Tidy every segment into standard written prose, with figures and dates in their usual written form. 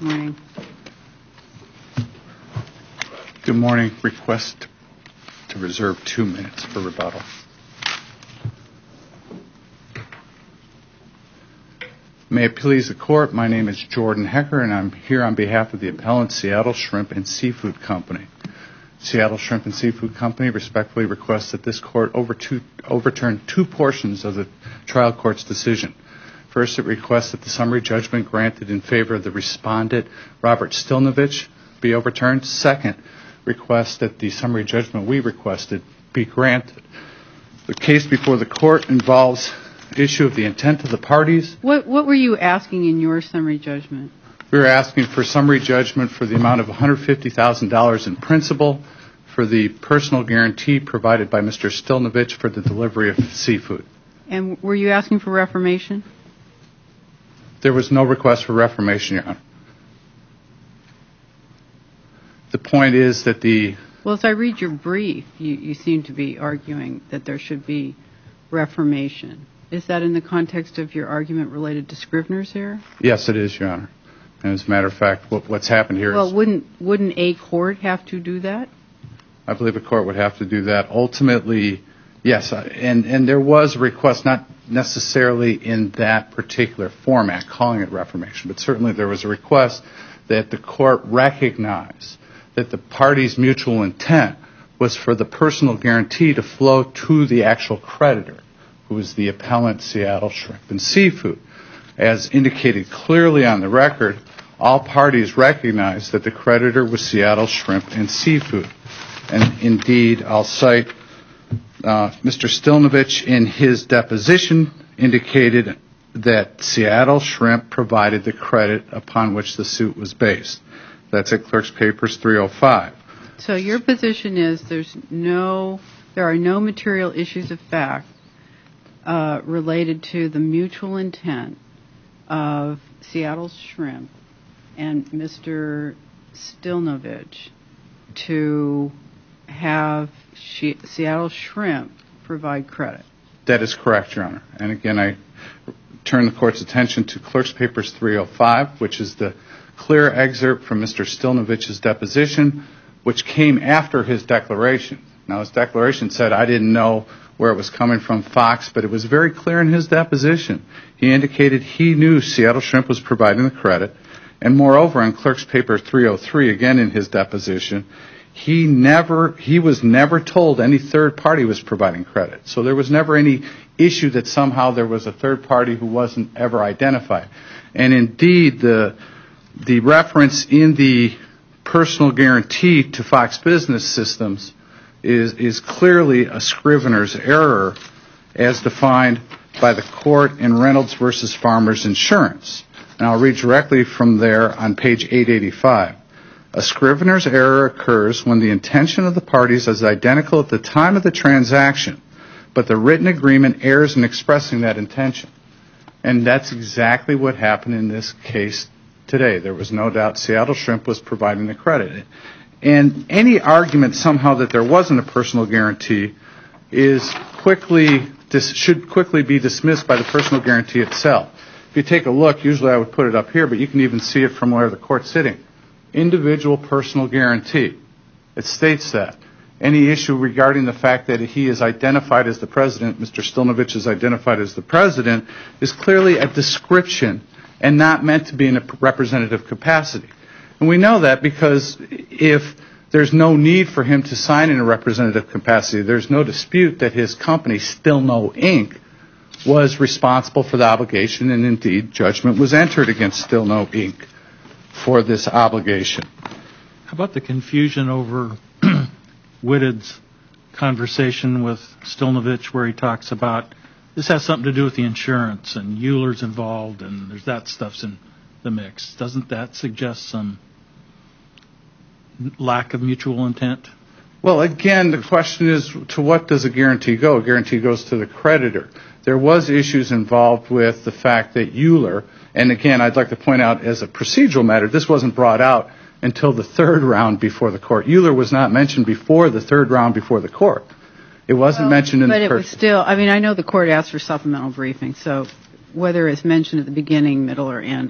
Morning. Good morning. Request to reserve 2 minutes for rebuttal. May it please the Court, my name is Jordan Hecker, and I'm here on behalf of the appellant Seattle Shrimp and Seafood Company. Seattle Shrimp and Seafood Company respectfully requests that this Court overturn two portions of the trial court's decision. First, it requests that the summary judgment granted in favor of the respondent, Robert Stilnovich, be overturned. Second, requests that the summary judgment we requested be granted. The case before the Court involves the issue of the intent of the parties. What were you asking in your summary judgment? We were asking for summary judgment for the amount of $150,000 in principal for the personal guarantee provided by Mr. Stilnovich for the delivery of seafood. And were you asking for reformation? There was no request for reformation, Your Honor. The point is that Well, as I read your brief, you seem to be arguing that there should be reformation. Is that in the context of your argument related to Scrivener's error? Yes, it is, Your Honor. And as a matter of fact, what's happened here is... Well, wouldn't a court have to do that? I believe a court would have to do that. Ultimately, yes, and there was a request, not necessarily in that particular format, calling it reformation, but certainly there was a request that the court recognize that the parties' mutual intent was for the personal guarantee to flow to the actual creditor, who is the appellant Seattle Shrimp and Seafood. As indicated clearly on the record, all parties recognized that the creditor was Seattle Shrimp and Seafood. And indeed, I'll cite Mr. Stilnovich in his deposition indicated that Seattle Shrimp provided the credit upon which the suit was based. That's at Clerk's Papers 305. So your position is there are no material issues of fact related to the mutual intent of Seattle Shrimp and Mr. Stilnovich to have Seattle Shrimp provide credit. That is correct, Your Honor. And again, I turn the Court's attention to Clerk's Papers 305, which is the clear excerpt from Mr. Stilnovich's deposition, which came after his declaration. Now, his declaration said, I didn't know where it was coming from, Fox, but it was very clear in his deposition. He indicated he knew Seattle Shrimp was providing the credit. And moreover, in Clerk's Paper 303, again in his deposition, he was never told any third party was providing credit. So there was never any issue that somehow there was a third party who wasn't ever identified. And indeed, the reference in the personal guarantee to Fox Business Systems is clearly a Scrivener's error as defined by the court in Reynolds versus Farmers Insurance. And I'll read directly from there on page 885. A Scrivener's error occurs when the intention of the parties is identical at the time of the transaction, but the written agreement errs in expressing that intention. And that's exactly what happened in this case today. There was no doubt Seattle Shrimp was providing the credit. And any argument somehow that there wasn't a personal guarantee should quickly be dismissed by the personal guarantee itself. If you take a look, usually I would put it up here, but you can even see it from where the court's sitting. Individual personal guarantee. It states that. Any issue regarding the fact that he is identified as the president, Mr. Stilnovich is identified as the president, is clearly a description and not meant to be in a representative capacity. And we know that because if there's no need for him to sign in a representative capacity, there's no dispute that his company, Stilno Inc., was responsible for the obligation, and indeed judgment was entered against Stilno Inc. for this obligation. How about the confusion over Whitted's conversation with Stilnovich where he talks about this has something to do with the insurance and Euler's involved and there's that stuff's in the mix. Doesn't that suggest some lack of mutual intent? Well, again, the question is, to what does a guarantee go? A guarantee goes to the creditor. There was issues involved with the fact that Euler, and again, I'd like to point out as a procedural matter, this wasn't brought out until the third round before the court. Euler was not mentioned before the third round before the court. It wasn't mentioned in the first. But it was still, I mean, I know the court asked for supplemental briefing, so whether it's mentioned at the beginning, middle, or end, I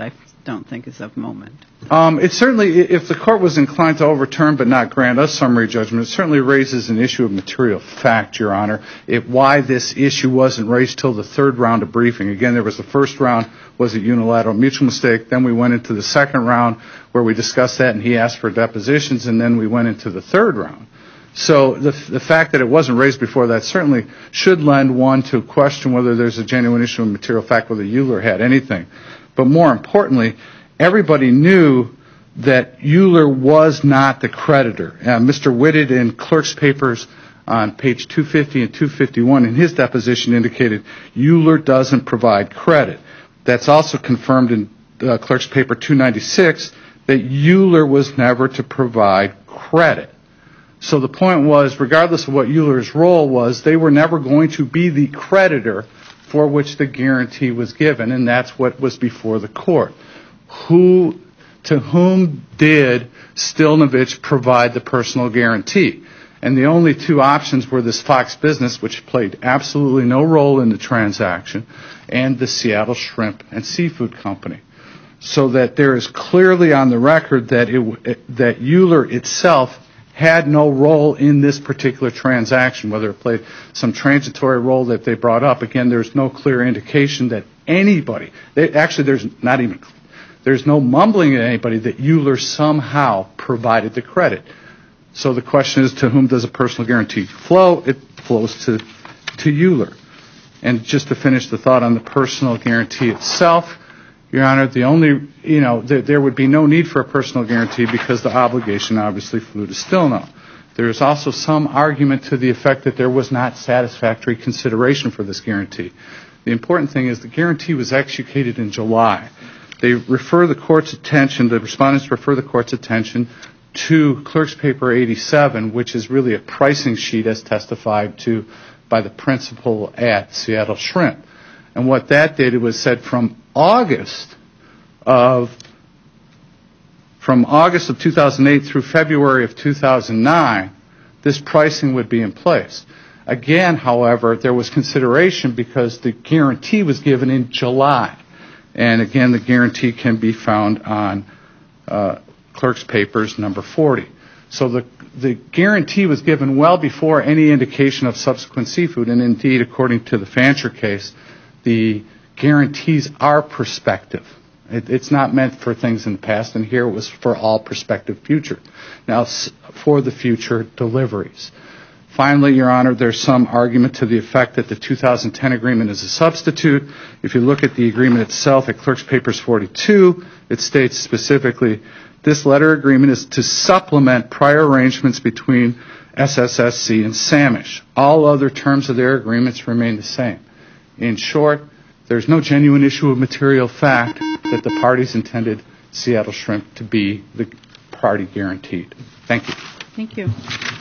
don't think is of moment. It certainly, if the court was inclined to overturn but not grant us summary judgment, it certainly raises an issue of material fact, Your Honor, why this issue wasn't raised till the third round of briefing. Again, there was the first round, was a unilateral mutual mistake. Then we went into the second round where we discussed that and he asked for depositions, and then we went into the third round. So the fact that it wasn't raised before that certainly should lend one to question whether there's a genuine issue of material fact, whether Euler had anything. But more importantly, everybody knew that Euler was not the creditor. Mr. Whitted in clerk's papers on page 250 and 251 in his deposition indicated Euler doesn't provide credit. That's also confirmed in clerk's paper 296 that Euler was never to provide credit. So the point was, regardless of what Euler's role was, they were never going to be the creditor for which the guarantee was given, and that's what was before the court. To whom did Stilnovich provide the personal guarantee? And the only two options were this Fox Business, which played absolutely no role in the transaction, and the Seattle Shrimp and Seafood Company. So that there is clearly on the record that Euler itself had no role in this particular transaction, whether it played some transitory role that they brought up. Again, there's no clear indication that anybody, there's no mumbling at anybody that Euler somehow provided the credit. So the question is, to whom does a personal guarantee flow? It flows to Euler. And just to finish the thought on the personal guarantee itself, Your Honor, there would be no need for a personal guarantee because the obligation obviously flew to Stilno. There is also some argument to the effect that there was not satisfactory consideration for this guarantee. The important thing is the guarantee was executed in July. The respondents refer the court's attention to Clerk's Paper 87, which is really a pricing sheet as testified to by the principal at Seattle Shrimp. And what that did, it was said from August of 2008 through February of 2009, this pricing would be in place. Again, however, there was consideration because the guarantee was given in July. And again, the guarantee can be found on Clerk's Papers number 40. So the guarantee was given well before any indication of subsequent seafood. And indeed, according to the Fancher case, the guarantees are prospective. It's not meant for things in the past, and here it was for all prospective future. Now, for the future deliveries. Finally, Your Honor, there's some argument to the effect that the 2010 agreement is a substitute. If you look at the agreement itself at Clerk's Papers 42, it states specifically, this letter agreement is to supplement prior arrangements between SSSC and Samish. All other terms of their agreements remain the same. In short, there's no genuine issue of material fact that the parties intended Seattle Shrimp to be the party guaranteed. Thank you. Thank you.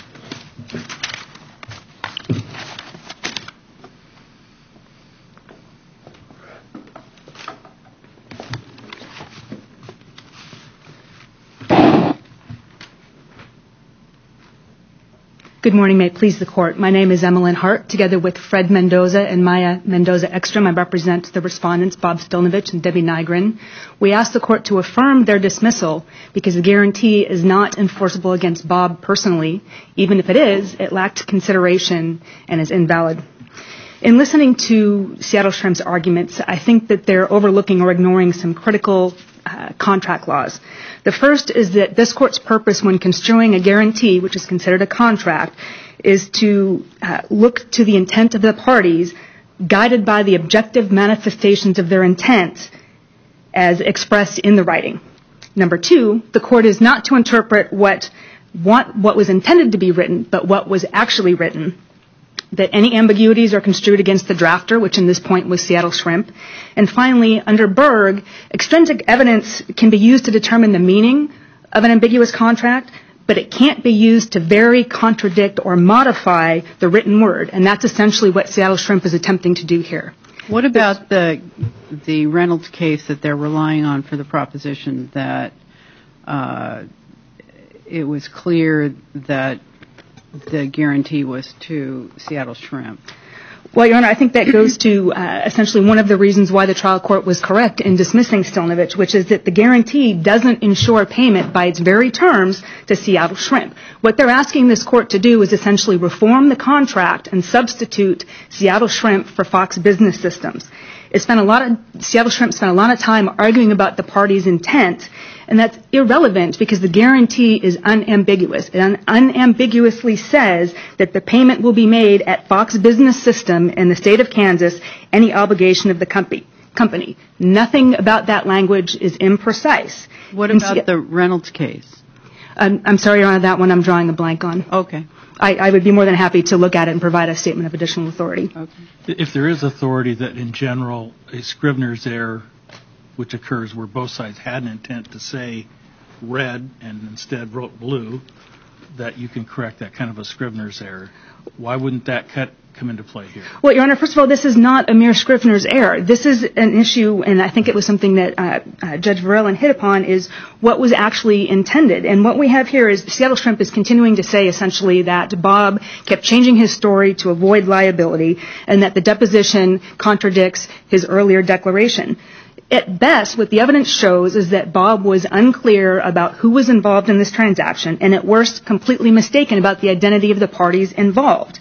Good morning. May it please the Court. My name is Emmeline Hart. Together with Fred Mendoza and Maya Mendoza-Ekstrom, I represent the respondents, Bob Stilnovich and Debbie Nygren. We ask the Court to affirm their dismissal because the guarantee is not enforceable against Bob personally. Even if it is, it lacked consideration and is invalid. In listening to Seattle Shrimp's arguments, I think that they're overlooking or ignoring some critical contract laws. The first is that this Court's purpose when construing a guarantee, which is considered a contract, is to look to the intent of the parties guided by the objective manifestations of their intent as expressed in the writing. Number two, the Court is not to interpret what was intended to be written, but what was actually written. That any ambiguities are construed against the drafter, which in this point was Seattle Shrimp. And finally, under Berg, extrinsic evidence can be used to determine the meaning of an ambiguous contract, but it can't be used to vary, contradict, or modify the written word. And that's essentially what Seattle Shrimp is attempting to do here. What about the Reynolds case that they're relying on for the proposition that it was clear that the guarantee was to Seattle Shrimp? Well, Your Honor, I think that goes to essentially one of the reasons why the trial court was correct in dismissing Stilnovich, which is that the guarantee doesn't ensure payment by its very terms to Seattle Shrimp. What they're asking this court to do is essentially reform the contract and substitute Seattle Shrimp for Fox Business Systems. Seattle Shrimp spent a lot of time arguing about the party's intent, and that's irrelevant because the guarantee is unambiguous. It unambiguously says that the payment will be made at Fox Business System in the state of Kansas, any obligation of the company. Nothing about that language is imprecise. What about the Reynolds case? I'm sorry, Your Honor, that one I'm drawing a blank on. Okay. I would be more than happy to look at it and provide a statement of additional authority. Okay. If there is authority that in general a Scrivener's error, which occurs where both sides had an intent to say red and instead wrote blue, that you can correct that kind of a Scrivener's error, why wouldn't that come into play here? Well, Your Honor, first of all, this is not a mere Scrivener's error. This is an issue, and I think it was something that Judge Verrillen hit upon, is what was actually intended. And what we have here is Seattle Shrimp is continuing to say essentially that Bob kept changing his story to avoid liability and that the deposition contradicts his earlier declaration. At best, what the evidence shows is that Bob was unclear about who was involved in this transaction, and at worst, completely mistaken about the identity of the parties involved.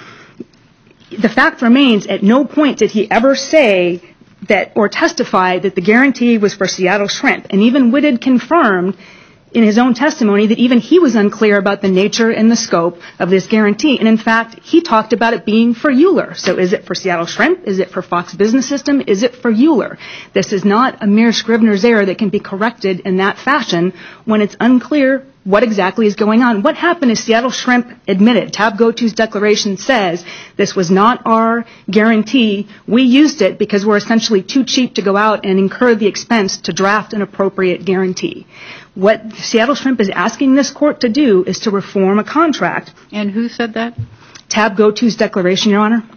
The fact remains, at no point did he ever say that or testify that the guarantee was for Seattle Shrimp, and even Whitted confirmed in his own testimony that even he was unclear about the nature and the scope of this guarantee. And in fact, he talked about it being for Euler. So is it for Seattle Shrimp? Is it for Fox Business System? Is it for Euler? This is not a mere Scrivener's error that can be corrected in that fashion when it's unclear what exactly is going on. What happened is Seattle Shrimp admitted, Tab Go-To's declaration says, this was not our guarantee. We used it because we're essentially too cheap to go out and incur the expense to draft an appropriate guarantee. What Seattle Shrimp is asking this court to do is to reform a contract. And who said that? Tab Go-To's declaration, Your Honor,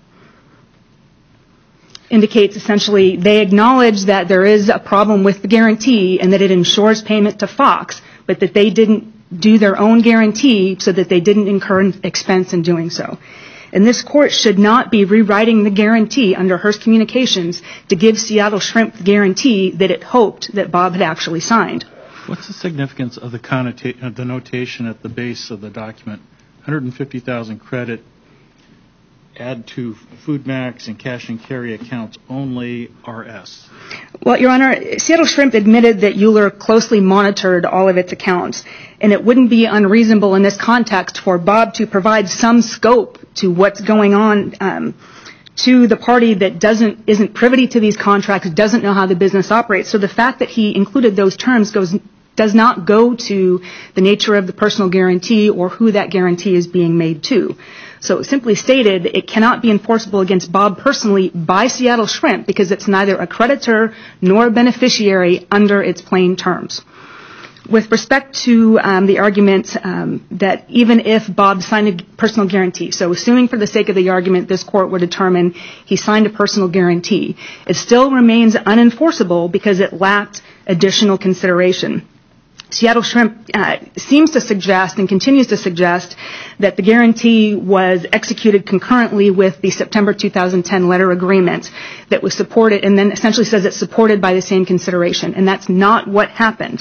indicates essentially they acknowledge that there is a problem with the guarantee and that it ensures payment to Fox, but that they didn't do their own guarantee so that they didn't incur expense in doing so. And this court should not be rewriting the guarantee under Hearst Communications to give Seattle Shrimp the guarantee that it hoped that Bob had actually signed. What's the significance of the notation at the base of the document? 150,000 credit, add to Food Max and cash and carry accounts only RS. Well, Your Honor, Seattle Shrimp admitted that Euler closely monitored all of its accounts, and it wouldn't be unreasonable in this context for Bob to provide some scope to what's going on to the party that isn't privy to these contracts, doesn't know how the business operates. So the fact that he included those terms does not go to the nature of the personal guarantee or who that guarantee is being made to. So simply stated, it cannot be enforceable against Bob personally by Seattle Shrimp because it's neither a creditor nor a beneficiary under its plain terms. With respect to the argument that even if Bob signed a personal guarantee, so assuming for the sake of the argument this court would determine he signed a personal guarantee, it still remains unenforceable because it lacked additional consideration. Seattle Shrimp seems to suggest and continues to suggest that the guarantee was executed concurrently with the September 2010 letter agreement that was supported and then essentially says it's supported by the same consideration. And that's not what happened.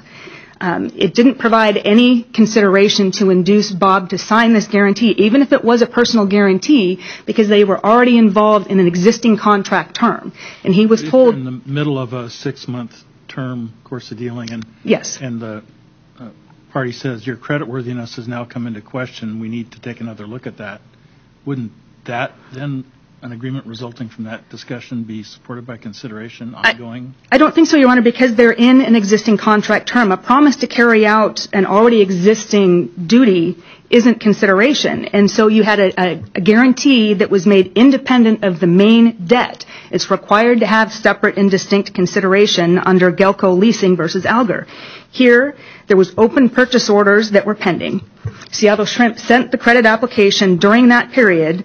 It didn't provide any consideration to induce Bob to sign this guarantee, even if it was a personal guarantee, because they were already involved in an existing contract term. And he was told... in the middle of a 6-month term course of dealing and yes. And the party says your creditworthiness has now come into question, we need to take another look at that. Wouldn't that then, an agreement resulting from that discussion, be supported by consideration ongoing? I don't think so, Your Honor, because they're in an existing contract term. A promise to carry out an already existing duty isn't consideration. And so you had a guarantee that was made independent of the main debt. It's required to have separate and distinct consideration under Gelco Leasing versus Alger. Here, there was open purchase orders that were pending. Seattle Shrimp sent the credit application during that period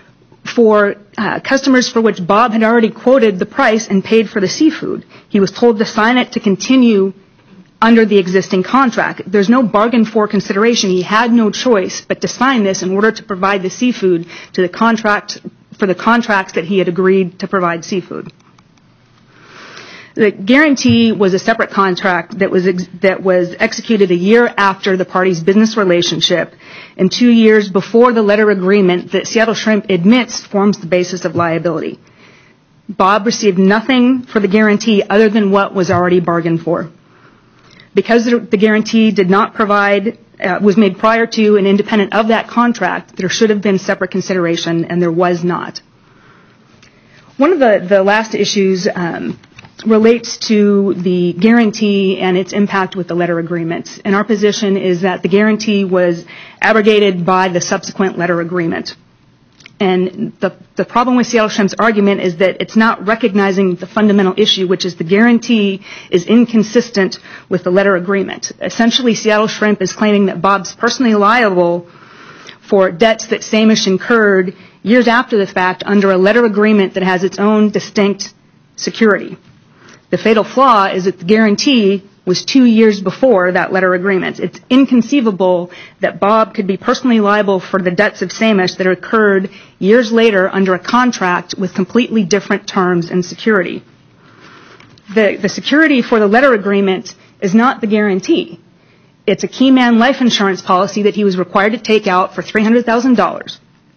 for customers for which Bob had already quoted the price and paid for the seafood. He was told to sign it to continue under the existing contract. There's no bargain for consideration. He had no choice but to sign this in order to provide the seafood to the contract for the contracts that he had agreed to provide seafood. The guarantee was a separate contract that was executed a year after the parties' business relationship and 2 years before the letter agreement that Seattle Shrimp admits forms the basis of liability. Bob received nothing for the guarantee other than what was already bargained for. Because the guarantee did not provide, was made prior to and independent of that contract, there should have been separate consideration, and there was not. One of the last issues relates to the guarantee and its impact with the letter agreements. And our position is that the guarantee was abrogated by the subsequent letter agreement. And the problem with Seattle Shrimp's argument is that it's not recognizing the fundamental issue, which is the guarantee is inconsistent with the letter agreement. Essentially, Seattle Shrimp is claiming that Bob's personally liable for debts that Samish incurred years after the fact under a letter agreement that has its own distinct security. The fatal flaw is that the guarantee was 2 years before that letter agreement. It's inconceivable that Bob could be personally liable for the debts of Samish that occurred years later under a contract with completely different terms and security. The security for the letter agreement is not the guarantee. It's a key man life insurance policy that he was required to take out for $300,000.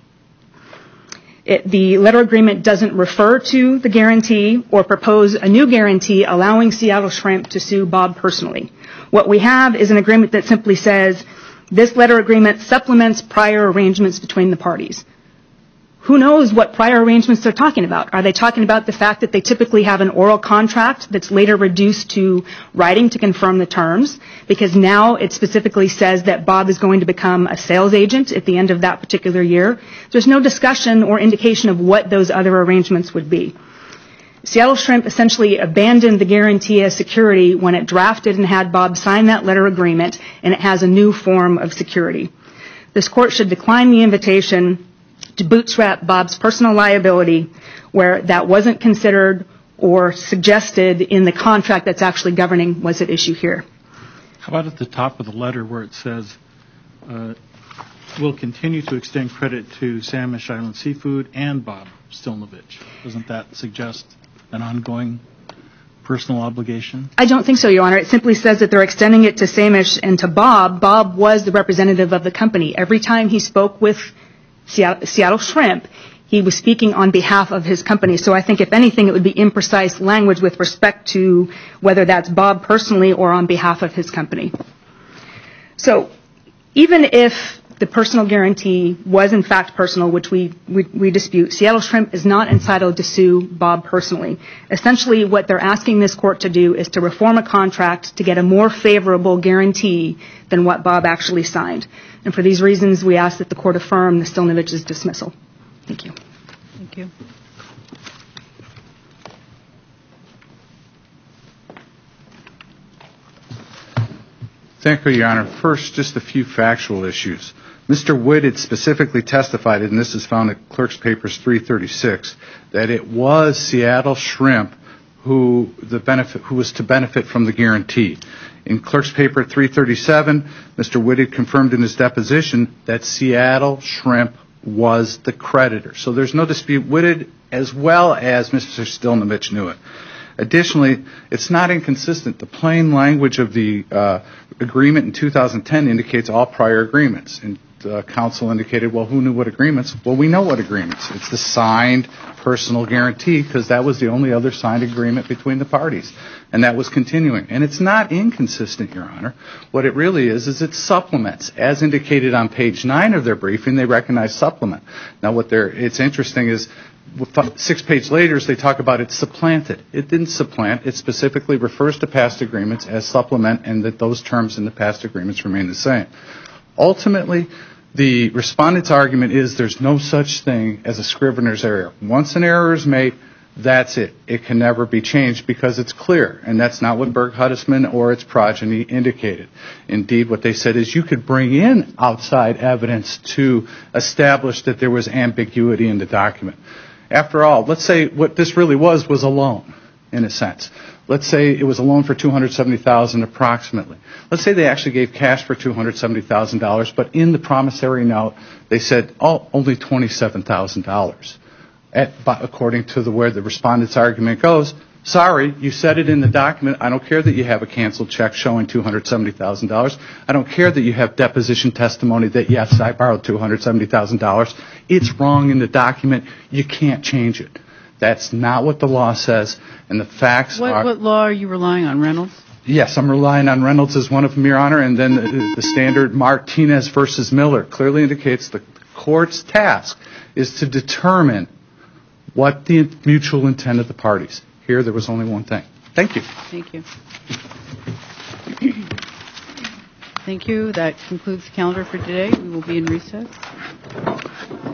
The letter agreement doesn't refer to the guarantee or propose a new guarantee allowing Seattle Shrimp to sue Bob personally. What we have is an agreement that simply says, this letter agreement supplements prior arrangements between the parties. Who knows what prior arrangements they're talking about? Are they talking about the fact that they typically have an oral contract that's later reduced to writing to confirm the terms? Because now it specifically says that Bob is going to become a sales agent at the end of that particular year. There's no discussion or indication of what those other arrangements would be. Seattle Shrimp essentially abandoned the guarantee as security when it drafted and had Bob sign that letter agreement, and it has a new form of security. This court should decline the invitation to bootstrap Bob's personal liability where that wasn't considered or suggested in the contract that's actually governing what's at issue here. How about at the top of the letter where it says, we'll continue to extend credit to Samish Island Seafood and Bob Stilnovich? Doesn't that suggest an ongoing personal obligation? I don't think so, Your Honor. It simply says that they're extending it to Samish and to Bob. Bob was the representative of the company. Every time he spoke with Seattle Shrimp, he was speaking on behalf of his company. So I think, if anything, it would be imprecise language with respect to whether that's Bob personally or on behalf of his company. So even if the personal guarantee was in fact personal, which we dispute, Seattle Shrimp is not entitled to sue Bob personally. Essentially, what they're asking this court to do is to reform a contract to get a more favorable guarantee than what Bob actually signed. And for these reasons, we ask that the court affirm the Stilnovich's dismissal. Thank you. Thank you. Thank you, Your Honor. First, just a few factual issues. Mr. Whitted specifically testified, and this is found at Clerk's Papers 336, that it was Seattle Shrimp who was to benefit from the guarantee. In Clerk's Paper 337, Mr. Whitted confirmed in his deposition that Seattle Shrimp was the creditor. So there's no dispute. Whitted, as well as Mr. Stilnovich, knew it. Additionally, it's not inconsistent. The plain language of the agreement in 2010 indicates all prior agreements. And counsel indicated, well, who knew what agreements? Well, we know what agreements. It's the signed personal guarantee, because that was the only other signed agreement between the parties. And that was continuing. And it's not inconsistent, Your Honor. What it really is it supplements. As indicated on page 9 of their briefing, they recognize supplement. Now, it's interesting is 6 pages later, they talk about it supplanted. It didn't supplant. It specifically refers to past agreements as supplement, and that those terms in the past agreements remain the same. Ultimately, the respondent's argument is there's no such thing as a scrivener's error. Once an error is made, that's it. It can never be changed because it's clear, and that's not what Berg-Hudesman or its progeny indicated. Indeed, what they said is you could bring in outside evidence to establish that there was ambiguity in the document. After all, let's say what this really was a loan, in a sense. Let's say it was a loan for $270,000 approximately. Let's say they actually gave cash for $270,000, but in the promissory note they said, only $27,000. according to where the respondent's argument goes, sorry, you said it in the document. I don't care that you have a canceled check showing $270,000. I don't care that you have deposition testimony that, yes, I borrowed $270,000. It's wrong in the document. You can't change it. That's not what the law says, and the facts are... What law are you relying on, Reynolds? Yes, I'm relying on Reynolds as one of them, Your Honor, and then the standard Martinez versus Miller clearly indicates the court's task is to determine what the mutual intent of the parties. Here, there was only one thing. Thank you. Thank you. Thank you. That concludes the calendar for today. We will be in recess.